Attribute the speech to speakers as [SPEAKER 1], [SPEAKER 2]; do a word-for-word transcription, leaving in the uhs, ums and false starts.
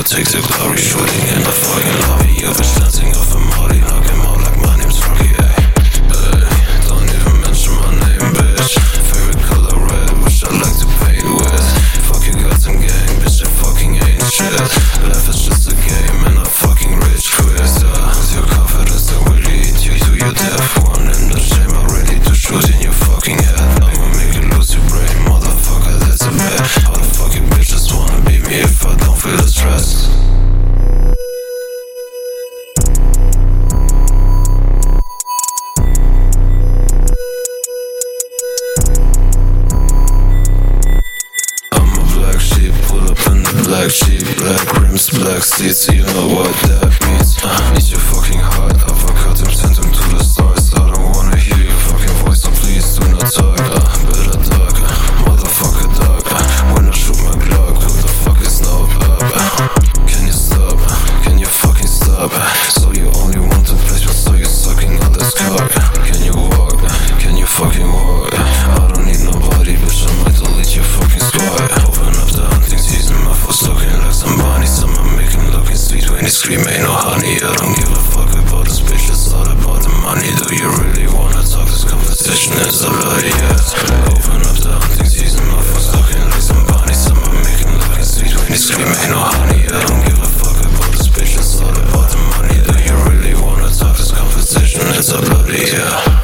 [SPEAKER 1] take the glory. Shooting in the fucking lobby. You bitch dancing off a molly. Knock him out like my name's Rocky. Ay, ay, don't even mention my name, bitch. Favorite color red, which I like to paint with. Fuck you got some gang, bitch, it fucking ain't shit. Life is just a game and I'm fucking rich quit. uh, With your confidence I will lead you to your death. One in the shame, I'm ready to shoot in your fucking head. I'ma make you lose your brain, motherfucker, that's a bet. All the fucking bitches wanna beat me if I don't feel the stress. Black sheep, black rims, black seats, you know what that means. uh, Eat your fucking heart, uppercut him, send him to the stars. I don't wanna hear your fucking voice, so please do not talk. uh, Better dog, uh, motherfucker dog. uh, When I shoot my Glock, who the fuck is now up? uh, Can you stop, uh, can you fucking stop? uh, So you only want to play, so you sucking on this cock. uh, Can you walk, uh, can you fucking walk? uh, I don't need nobody, bitch, I might delete your fucking squad. uh, Open up the hunting season, my foot's looking like some bunny. Someone make him looking sweet when he scream, ain't no honey. I don't give a fuck about this bitch, it's all about the money. Do you really wanna talk? This conversation is a bloody ass. Open up the hunting season, my foot's looking like some bunny. Someone make him looking sweet when he scream, ain't no honey. I don't give a fuck about this bitch, it's all about the money. Do you really wanna talk? This conversation is a bloody ass.